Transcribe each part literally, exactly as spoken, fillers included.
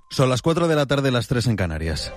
Son las cuatro de la tarde, las tres en Canarias.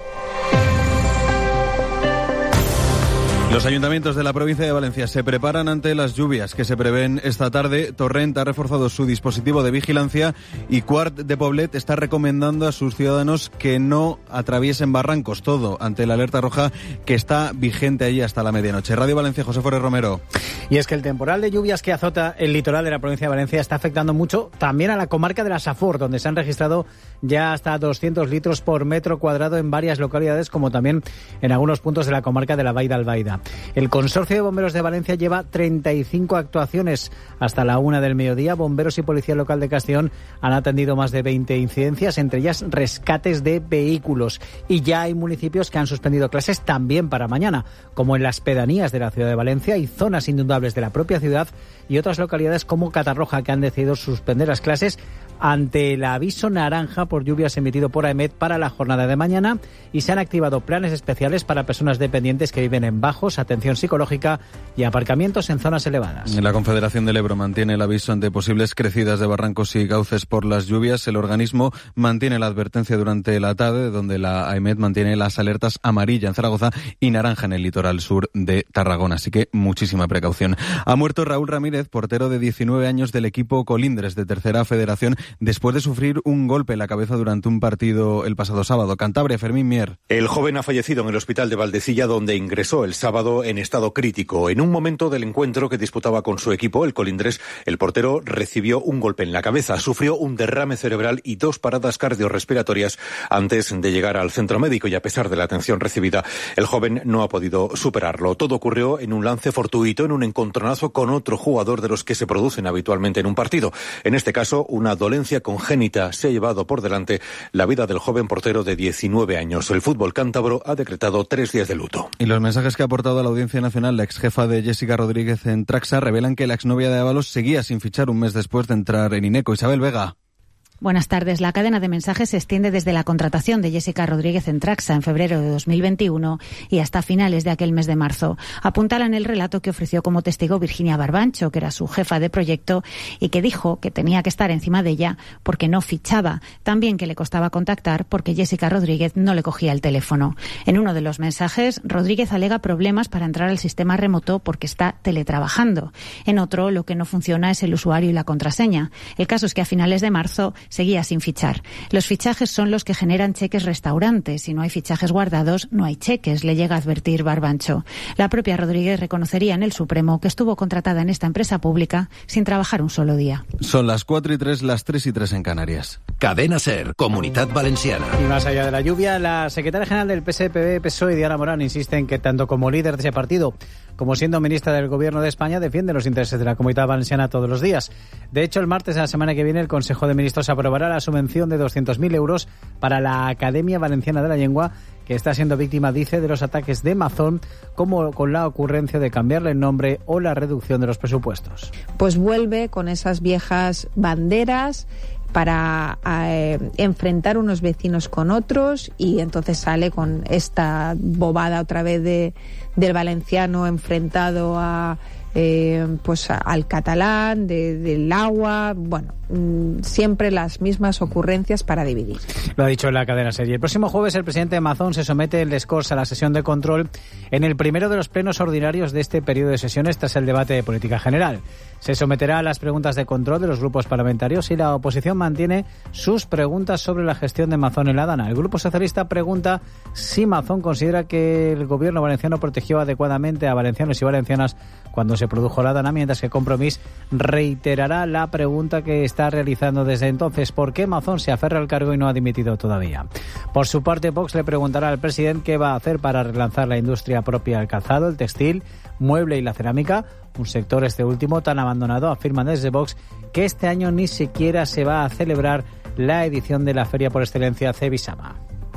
Los ayuntamientos de la provincia de Valencia se preparan ante las lluvias que se prevén esta tarde. Torrent ha reforzado su dispositivo de vigilancia y Quart de Poblet está recomendando a sus ciudadanos que no atraviesen barrancos. Todo ante la alerta roja que está vigente allí hasta la medianoche. Radio Valencia, José Forés Romero. Y es que el temporal de lluvias que azota el litoral de la provincia de Valencia está afectando mucho también a la comarca de la Safor, donde se han registrado ya hasta doscientos litros por metro cuadrado en varias localidades, como también en algunos puntos de la comarca de la Baida Albaida. El Consorcio de Bomberos de Valencia lleva treinta y cinco actuaciones hasta la una del mediodía. Bomberos y Policía Local de Castellón han atendido más de veinte incidencias, entre ellas rescates de vehículos. Y ya hay municipios que han suspendido clases también para mañana, como en las pedanías de la ciudad de Valencia y zonas inundables de la propia ciudad, y otras localidades como Catarroja, que han decidido suspender las clases ante el aviso naranja por lluvias emitido por AEMET para la jornada de mañana, y se han activado planes especiales para personas dependientes que viven en bajos, atención psicológica y aparcamientos en zonas elevadas. La Confederación del Ebro mantiene el aviso ante posibles crecidas de barrancos y cauces por las lluvias. El organismo mantiene la advertencia durante la tarde, donde la AEMET mantiene las alertas amarilla en Zaragoza y naranja en el litoral sur de Tarragona. Así que muchísima precaución. Ha muerto Raúl Ramírez, portero de diecinueve años del equipo Colindres de Tercera Federación, después de sufrir un golpe en la cabeza durante un partido el pasado sábado. Cantabria, Fermín Mier. El joven ha fallecido en el hospital de Valdecilla, donde ingresó el sábado en estado crítico. En un momento del encuentro que disputaba con su equipo, el Colindres, el portero recibió un golpe en la cabeza, sufrió un derrame cerebral y dos paradas cardiorrespiratorias antes de llegar al centro médico, y a pesar de la atención recibida, el joven no ha podido superarlo. Todo ocurrió en un lance fortuito, en un encontronazo con otro jugador de los que se producen habitualmente en un partido. En este caso, una dolencia congénita se ha llevado por delante la vida del joven portero de diecinueve años. El fútbol cántabro ha decretado tres días de luto. Y los mensajes que ha aportado a la Audiencia Nacional la exjefa de Jessica Rodríguez en Traxa revelan que la exnovia de Ábalos seguía sin fichar un mes después de entrar en INECO. Isabel Vega. Buenas tardes. La cadena de mensajes se extiende desde la contratación de Jessica Rodríguez en Traxa en febrero de dos mil veintiuno y hasta finales de aquel mes de marzo. Apuntalan el relato que ofreció como testigo Virginia Barbancho, que era su jefa de proyecto, y que dijo que tenía que estar encima de ella porque no fichaba. También que le costaba contactar porque Jessica Rodríguez no le cogía el teléfono. En uno de los mensajes, Rodríguez alega problemas para entrar al sistema remoto porque está teletrabajando. En otro, lo que no funciona es el usuario y la contraseña. El caso es que a finales de marzo seguía sin fichar. Los fichajes son los que generan cheques restaurantes. Si no hay fichajes guardados, no hay cheques, le llega a advertir Barbancho. La propia Rodríguez reconocería en el Supremo que estuvo contratada en esta empresa pública sin trabajar un solo día. Son las cuatro y tres, las tres y tres en Canarias. Cadena SER, Comunidad Valenciana. Y más allá de la lluvia, la secretaria general del P S P B, P S O E, Diana Morán, insiste en que tanto como líder de ese partido como siendo ministra del Gobierno de España, defiende los intereses de la Comunidad Valenciana todos los días. De hecho, el martes de la semana que viene, el Consejo de Ministros aprobará la subvención de doscientos mil euros para la Academia Valenciana de la Lengua, que está siendo víctima, dice, de los ataques de Amazon, como con la ocurrencia de cambiarle el nombre o la reducción de los presupuestos. Pues vuelve con esas viejas banderas para eh, enfrentar unos vecinos con otros, y entonces sale con esta bobada otra vez de del valenciano enfrentado a eh, pues a, al catalán, de, del agua, bueno, mmm, siempre las mismas ocurrencias para dividir. Lo ha dicho en la cadena SER. El próximo jueves el presidente de Amazon se somete el Descors a la sesión de control en el primero de los plenos ordinarios de este periodo de sesiones tras el debate de política general. Se someterá a las preguntas de control de los grupos parlamentarios y la oposición mantiene sus preguntas sobre la gestión de Amazon en la Dana. El Grupo Socialista pregunta si Amazon considera que el gobierno valenciano protegió adecuadamente a valencianos y valencianas cuando se produjo la Dana, mientras que Compromís reiterará la pregunta que está realizando desde entonces: ¿por qué Amazon se aferra al cargo y no ha dimitido todavía? Por su parte, Vox le preguntará al presidente qué va a hacer para relanzar la industria propia del calzado, el textil, mueble y la cerámica, un sector este último tan abandonado. Afirman desde Vox que este año ni siquiera se va a celebrar la edición de la feria por excelencia Cebisama.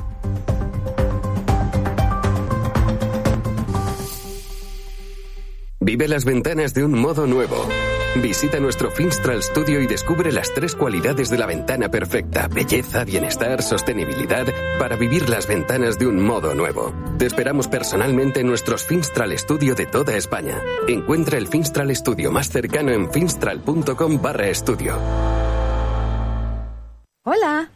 Vive las ventanas de un modo nuevo. Visita nuestro Finstral Studio y descubre las tres cualidades de la ventana perfecta: belleza, bienestar, sostenibilidad, para vivir las ventanas de un modo nuevo. Te esperamos personalmente en nuestros Finstral Studio de toda España. Encuentra el Finstral Studio más cercano en finstral punto com barra estudio. Hola,